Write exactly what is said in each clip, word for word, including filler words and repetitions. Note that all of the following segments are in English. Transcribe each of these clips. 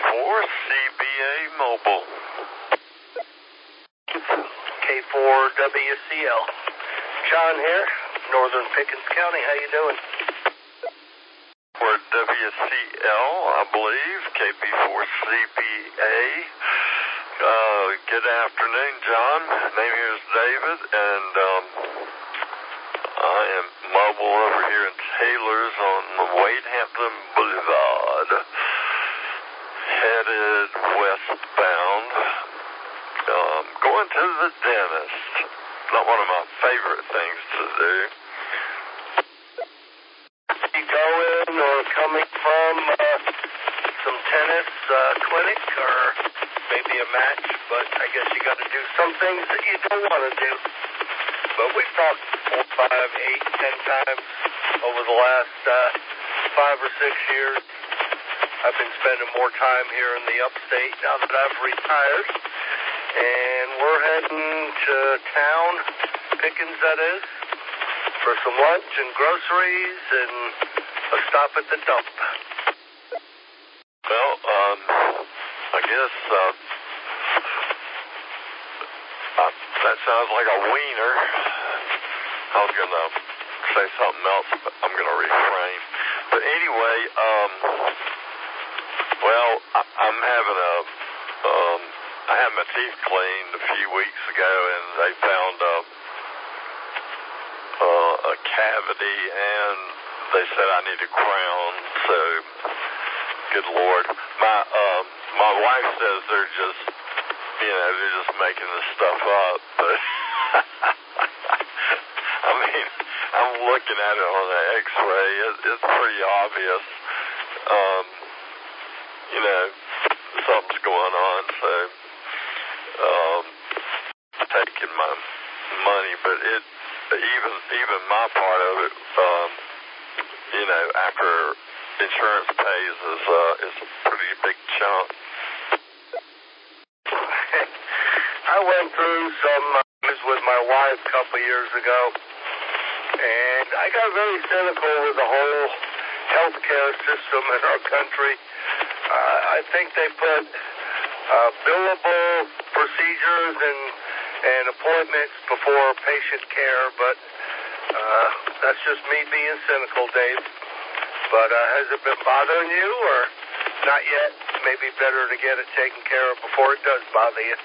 four C B A Mobile. K four W C L. John here, Northern Pickens County. How you doing? For W C L, I believe, K P four C B A. Uh, good afternoon, John. Name here is David, and um, I am mobile over here in Taylor's on the Wade Hampton Boulevard, headed westbound, um, going to the dentist. Not one of my favorite things to do. You going or coming from uh, some tennis uh, clinic or maybe a match, but I guess you got to do some things that you don't want to do. But we've talked four, five, eight, ten times over the last uh, five or six years. I've been spending more time here in the upstate now that I've retired. And we're heading to town, Pickens that is, for some lunch and groceries and a stop at the dump. Well, um, I guess uh, uh, that sounds like a wiener. I was going to say something else, but I'm going to refrain. But anyway, um, well, I, I'm having a, um, I had my teeth cleaned a few weeks ago, and they found a, uh, a cavity, and they said I need a crown, so good Lord. My um my wife says they're just, you know, they're just making this stuff up, but I mean, I'm looking at it on the x-ray. It, it's pretty obvious, um, you know, something's going on, so um, taking my money, but it, even, even my part of it, um, you know, after insurance pays is, uh, is a pretty big chunk. I went through some uh, with my wife a couple years ago, and I got very cynical with the whole healthcare system in our country. Uh, I think they put uh, billable procedures and, and appointments before patient care, but uh, that's just me being cynical, Dave. But uh, has it been bothering you, or not yet? Maybe better to get it taken care of before it does bother you.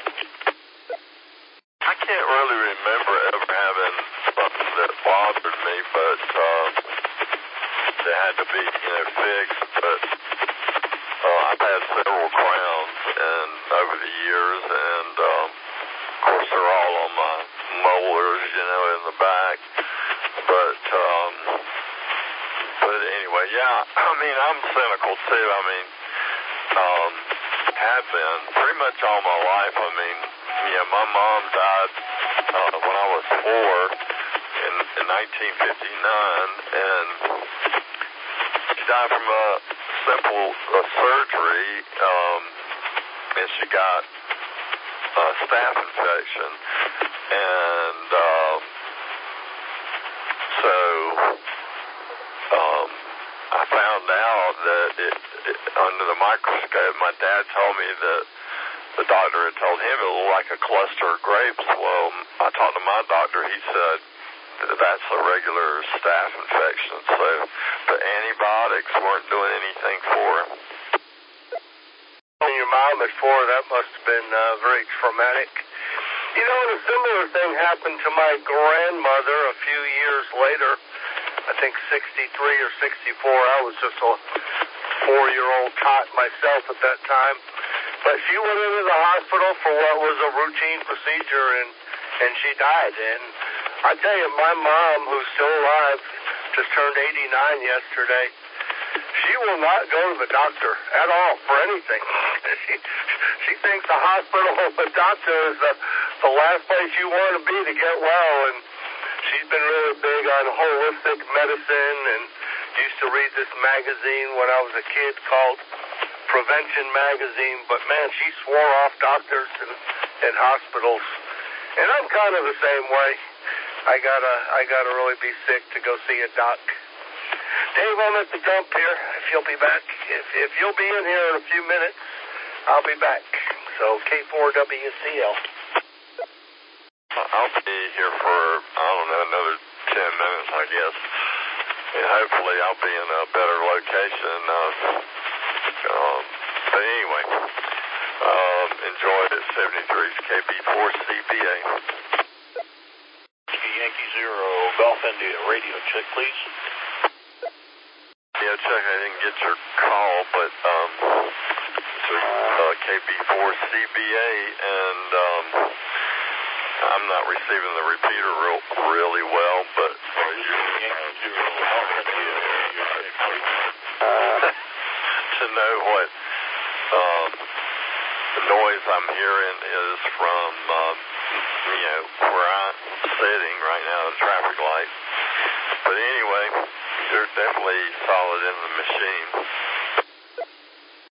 I can't really remember ever having something that bothered me, but um, they had to be, you know, fixed. But uh, I've had several crowns and over the years, and um, of course they're all on my molars, you know, in the back. But um, but anyway, yeah, I mean, I'm cynical too. I mean, um, have been pretty much all my life. I mean, yeah, my mom died uh, when I was four in, in nineteen fifty-nine, and she died from a simple uh, surgery, um, and she got a staph infection, and um, so um, I found out that it, it, under the microscope, my dad told me that the doctor had told him it looked like a cluster of grapes. Well, I talked to my doctor. He said that that's a regular staph infection. So the antibiotics weren't doing anything for him. When your mom at four, that must have been uh, very traumatic. You know, and a similar thing happened to my grandmother a few years later. I think sixty-three or sixty-four. I was just a four-year-old tot myself at that time. But she went into the hospital for what was a routine procedure, and, and she died. And I tell you, my mom, who's still alive, just turned eighty-nine yesterday. She will not go to the doctor at all for anything. she, she thinks the hospital or the doctor is the, the last place you want to be to get well. And she's been really big on holistic medicine and used to read this magazine when I was a kid called Prevention Magazine. But, man, she swore off doctors and, and hospitals. And I'm kind of the same way. I gotta, I gotta really be sick to go see a doc. Dave, I'm at the dump here. If you'll be back, if, if you'll be in here in a few minutes, I'll be back. So K four W C L. I'll be here for, I don't know, another ten minutes, I guess. And hopefully I'll be in a better location. Uh, um, but anyway, um, enjoy it. seventy-three's K B four C B A. Yankee Zero, Golf India, radio check, please. Yeah, Chuck, I didn't get your call, but um, so uh, K B four C B A, and um, I'm not receiving the repeater real, really well, but uh, Yankee Zero, Golf India, radio check, please. To know what um, the noise I'm hearing is from, um, you know, where I'm sitting right now, the traffic light. But anyway, they're definitely solid in the machine.